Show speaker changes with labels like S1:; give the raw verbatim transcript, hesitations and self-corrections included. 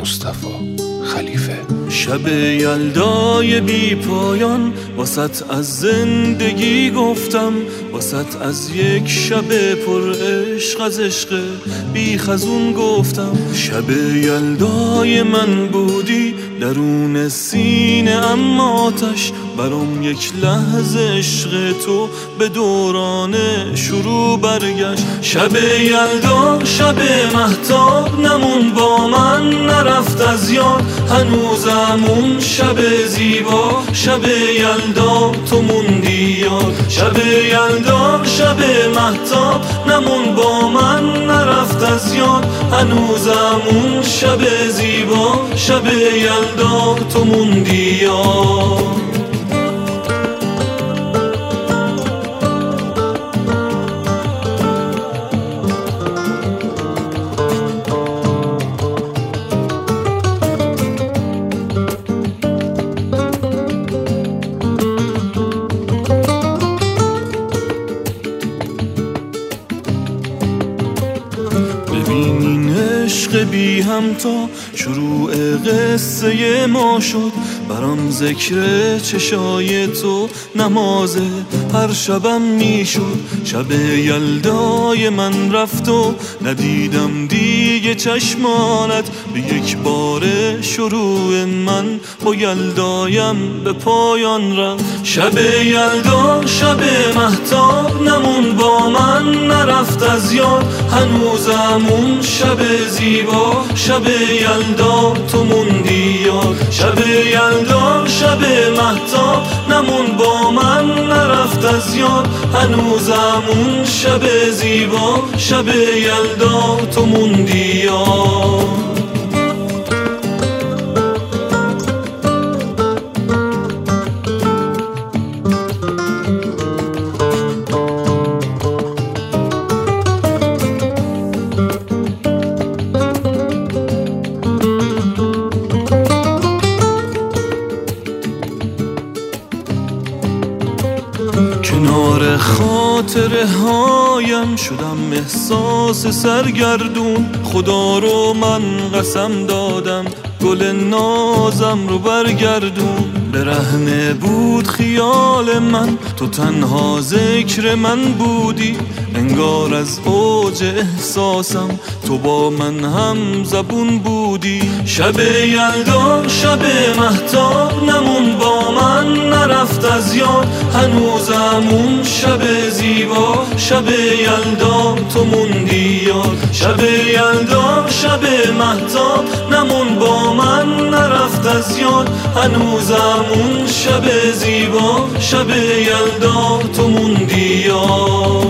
S1: مصطفی خلیفه.
S2: شب یلدای بی پایان واسط از زندگی گفتم، واسط از یک شب پر عشق از عشق بی خزون گفتم. شب یلدای من بودی درون سینه اما آتش، برام یک لحظه عشق تو به دوران شروع برگشت. شب یلدا شب مهتاب نمون با من نرفت از یاد، هنوزمون شب زیبا شب یلدا تو موندی یاد. شب یلدا شب مهتاب نمون با من نرفت از یاد، هنوزمون شب زیبا شب یلدا تو موندی یاد. ببینین عشق بی همتا شروع قصه ما شد، برام ذکر چشای تو نماز هر شبم میشد. شب یلدای من رفت و ندیدم دیگه چشمانت، به یک بار شروع من با یلدایم به پایان رفت. شب یلدا شب مهتاب نمون با من نرفت از یاد، هنوزمون شب زیبا شب یلدا تو موندی یاد. شب یلدا شب مهتاب نمون با من نرفت از یاد، هنوزمون شب زیبا شب یلدا تو موندی یاد. کنار خاطره هایم شدم احساس سرگردون، خدا رو من قسم دادم گل نازم رو برگردون. برهنه بود خیال من تو تنها ذکر من بودی، انگار از اوج احساسم تو با من هم زبون بودی. شب یلدا شب مهتاب نمون با من نرفت از یاد، هنوزمون شب زیبا شب یلدا تو موندی یاد. شب یلدا شب مهتاب نمون با من نرفت از یاد، هنوزمون شب زیبا شب یلدا تو موندی یاد.